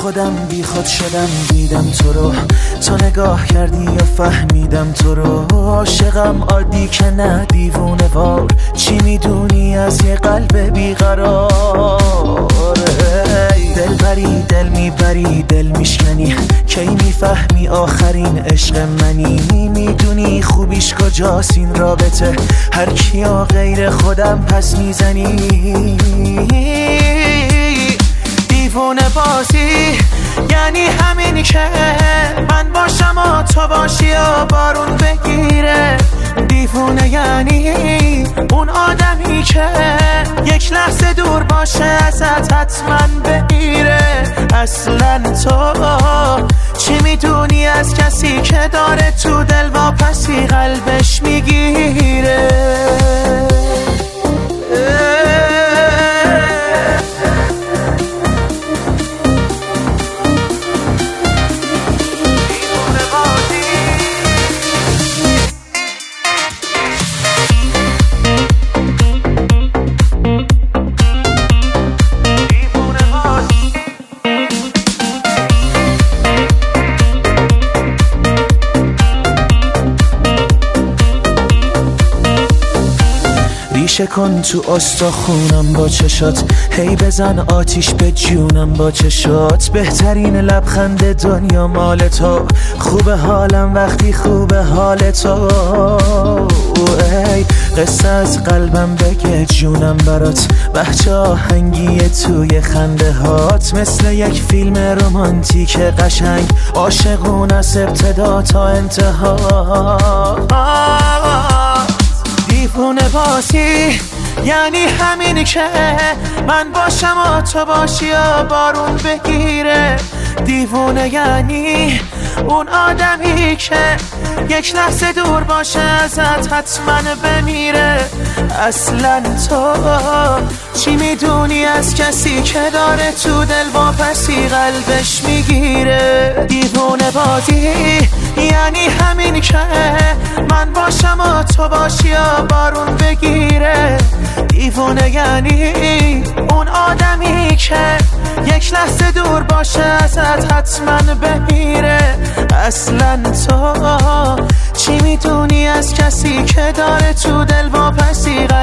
خودم بی خود شدم دیدم تو رو، تو نگاه کردی یا فهمیدم تو رو. عاشقم عادی که نه دیوونه وار، چی میدونی از یه قلب بیقرار؟ دل بری دل میبری دل میشکنی، کی میفهمی آخرین عشق منی؟ میدونی خوبیش کجاست این رابطه، هر کیا غیر خودم پس میزنی. دیوونه بازی یعنی همین که من باشم و تو باشی و بارون بگیره. دیوونه یعنی اون آدمی که یک لحظه دور باشه ازت حتما بگیره. اصلا تو چی میدونی از کسی که داره تو دل واپسی قلبش میگیره؟ ریشه کن تو استخونم با چشات، هی بزن آتیش به جونم با چشات. بهترین لبخند دنیا مال تو، خوبه حالم وقتی خوبه حال تو. ای قصه از قلبم بگه جونم برات، بچه آهنگی توی خنده هات. مثل یک فیلم رمانتیک قشنگ، عاشقون از ابتدا تا انتها. دیوونه بازی یعنی همینی که من باشم و تو باشی و بارون بگیره. دیوونه یعنی اون آدمی که یک لحظه دور باشه ازت حتما بمیره. اصلا تو چی میدونی از کسی که داره تو دل واپسی قلبش میگیره؟ دیوونه بازی یعنی همین که من باشم و تو باشی و بارون بگیره. دیوونه یعنی اون آدمی که یک لحظه دور باشه ازت حتما بمیره. اصلا تو چی میدونی از کسی که داره تو دل واپسی